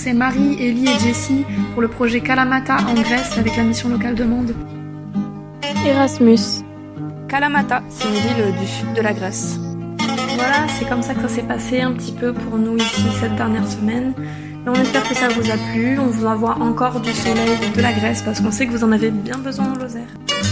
c'est Marie, Ellie et Jessie pour le projet Kalamata en Grèce avec la mission locale de Mende. Erasmus. Kalamata, c'est une ville du sud de la Grèce. Voilà, c'est comme ça que ça s'est passé un petit peu pour nous ici cette dernière semaine. Et on espère que ça vous a plu, on vous envoie encore du soleil de la Grèce parce qu'on sait que vous en avez bien besoin en Lozère.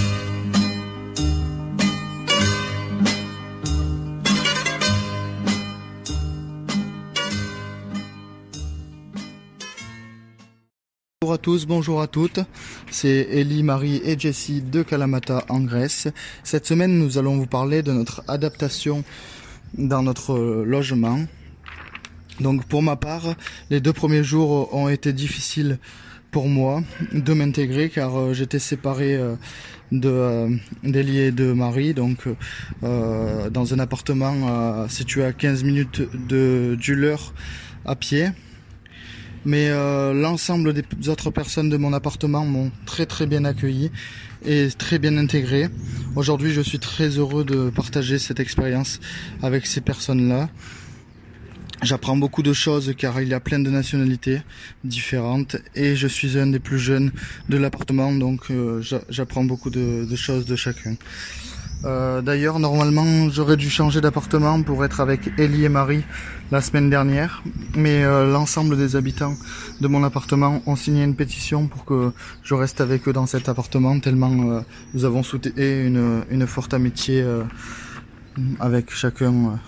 Bonjour à tous, bonjour à toutes, c'est Ellie, Marie et Jessie de Kalamata en Grèce. Cette semaine, nous allons vous parler de notre adaptation dans notre logement. Donc pour ma part, les 2 premiers jours ont été difficiles pour moi de m'intégrer car j'étais séparé d'Ellie et de Marie, donc dans un appartement situé à 15 minutes du leur à pied. Mais l'ensemble des autres personnes de mon appartement m'ont très bien accueilli et très bien intégré. Aujourd'hui, je suis très heureux de partager cette expérience avec ces personnes-là. J'apprends beaucoup de choses car il y a plein de nationalités différentes et je suis un des plus jeunes de l'appartement, donc j'apprends beaucoup de choses de chacun. D'ailleurs, normalement, j'aurais dû changer d'appartement pour être avec Ellie et Marie la semaine dernière, mais l'ensemble des habitants de mon appartement ont signé une pétition pour que je reste avec eux dans cet appartement, tellement nous avons soutenu une forte amitié avec chacun